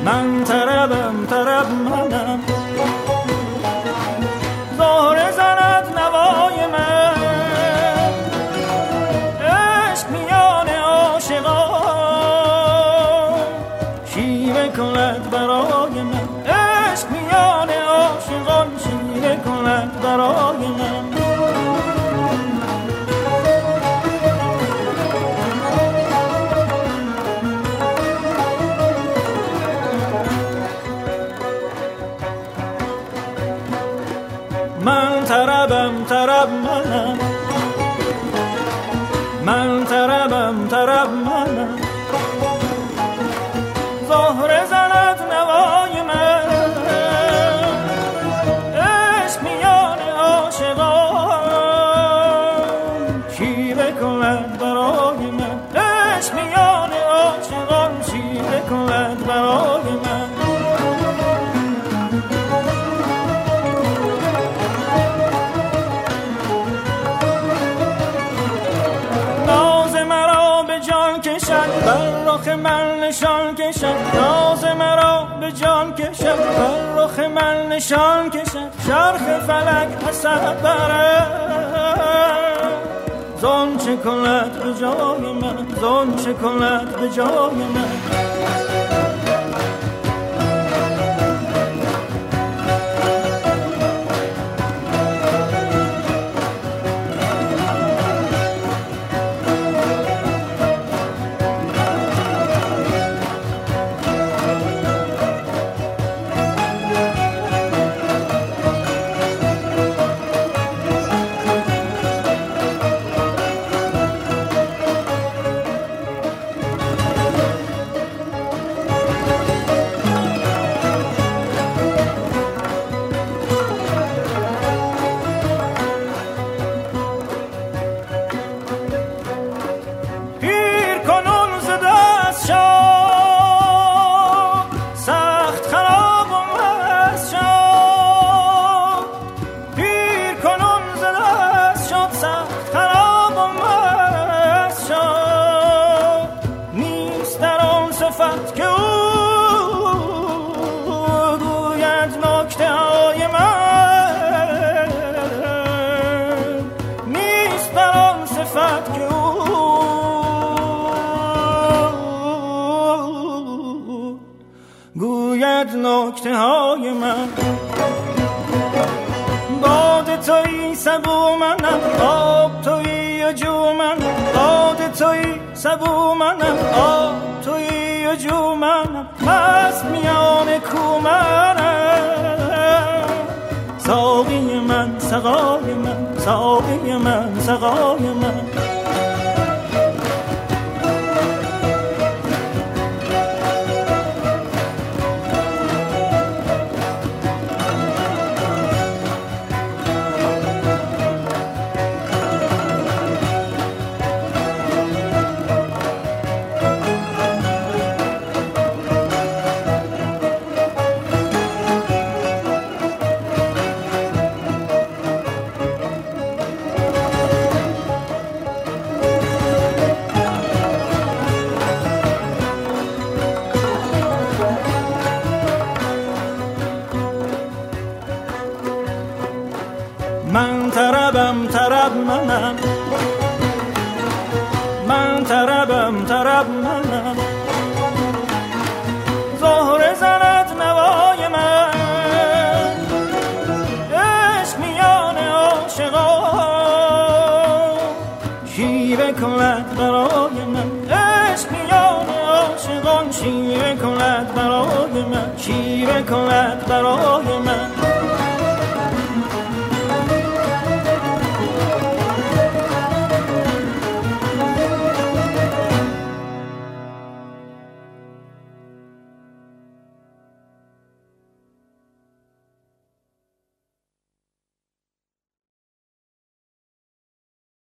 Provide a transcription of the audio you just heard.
من طربم طرب منم، زهره زند نوای من، عشق میان عاشقان شیوه کند برای من، عشق میان عاشقان شیوه کند برای من. من طربم طرب منم، من طربم طرب منم، زهره زند نوای من، عشق میان عاشقان شیوه کند برای من، عشق میان عاشقان شیوه کند برای من. بر رخ من نشان کشد، ناز مرا به جان کشد، بر رخ من نشان کشد، چرخ فلک حسد برد، زان چه کند به جای من، زان چه کند به جای من. گوید نکته های من، باد تویی سبو منم، آب تویی و جو منم، باد تویی سبو منم، آب تویی و جو منم، مست میان کو منم، ساقی من سقای من، ساقی من سقای من. من طربم طرب منم، من طربم طرب منم، زهره زند نوای من، عشق میان عاشقان شیوه کند برای من، عشق میان عاشقان شیوه کند برای من، شیوه کند برای من.